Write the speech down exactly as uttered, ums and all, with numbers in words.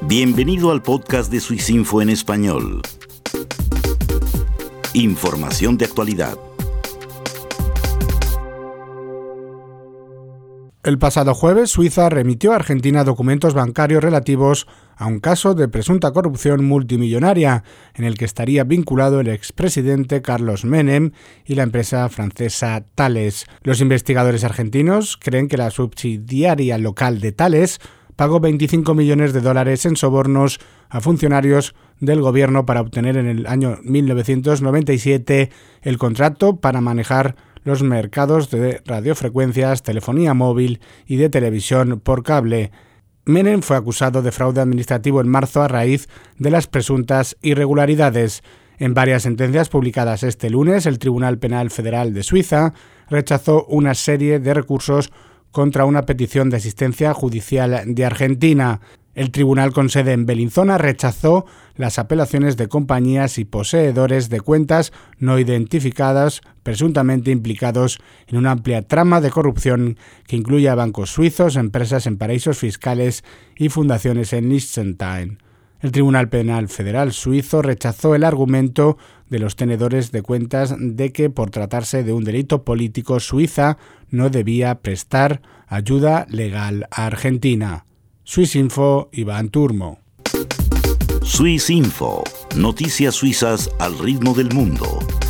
Bienvenido al podcast de Swissinfo en español. Información de actualidad. El pasado jueves, Suiza remitió a Argentina documentos bancarios relativos a un caso de presunta corrupción multimillonaria, en el que estaría vinculado el expresidente Carlos Menem y la empresa francesa Thales. Los investigadores argentinos creen que la subsidiaria local de Thales pagó veinticinco millones de dólares en sobornos a funcionarios del gobierno para obtener en el año mil novecientos noventa y siete el contrato para manejar los mercados de radiofrecuencias, telefonía móvil y de televisión por cable. Menem fue acusado de fraude administrativo en marzo a raíz de las presuntas irregularidades. En varias sentencias publicadas este lunes, el Tribunal Penal Federal de Suiza rechazó una serie de recursos contra una petición de asistencia judicial de Argentina. El tribunal con sede en Bellinzona rechazó las apelaciones de compañías y poseedores de cuentas no identificadas presuntamente implicados en una amplia trama de corrupción que incluye a bancos suizos, empresas en paraísos fiscales y fundaciones en Liechtenstein. El Tribunal Penal Federal suizo rechazó el argumento de los tenedores de cuentas de que, por tratarse de un delito político, Suiza no debía prestar ayuda legal a Argentina. Swissinfo, Iván Turmo. Swissinfo, noticias suizas al ritmo del mundo.